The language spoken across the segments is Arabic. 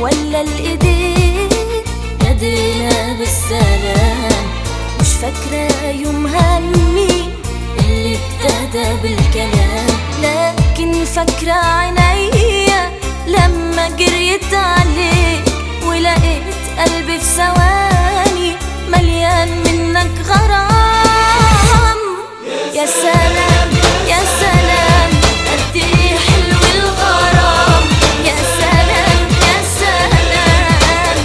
ولا الايدين نادينا بالسلام. مش فاكرة يومها مين اللي ابتدى بالكلام، لكن فاكرة عينيا لما جريت عليك ولقيت قلبي في ثواني مليان منك غرام. يا سلام يا سلام قد ايه حلو الغرام. يا سلام يا سلام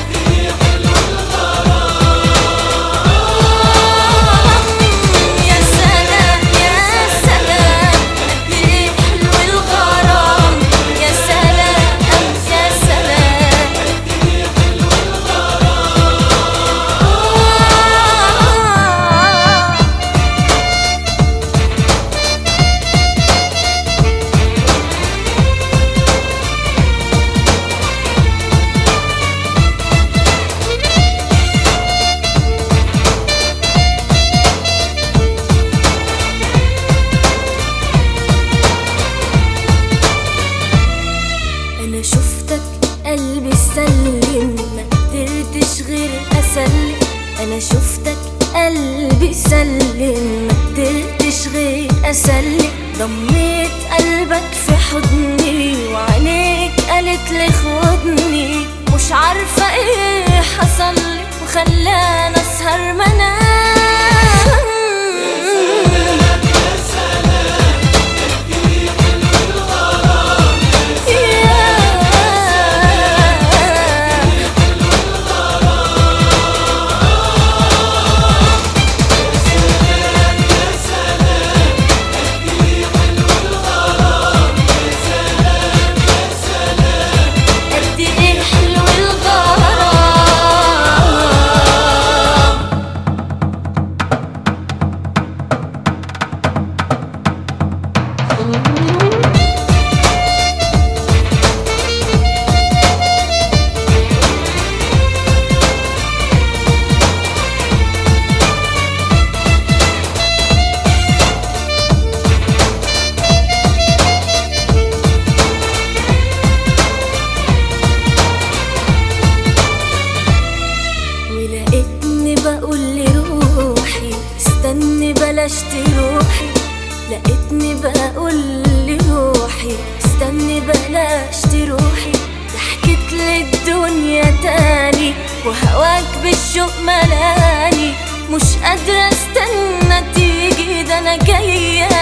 يا سلام يا سلام قد ايه حلو الغرام. يا سلام يا سلام أنا شفتك قلبي سلم ما قدرتش غير أسلم. أنا شفتك قلبي سلم ما قدرتش غير أسلم. ضميت قلبك في حضني وعينيك قالت لي خدني. مش عارفة ايه حصلي وخلاني أسهر منام. بقول لروحي استني بلاش تروحي. لقيتني بقول لروحي استني بلاش تروحي. ضحكت للدنيا تاني وهواك بالشوق ملاني. مش قادرة استنى تيجي ده انا جاية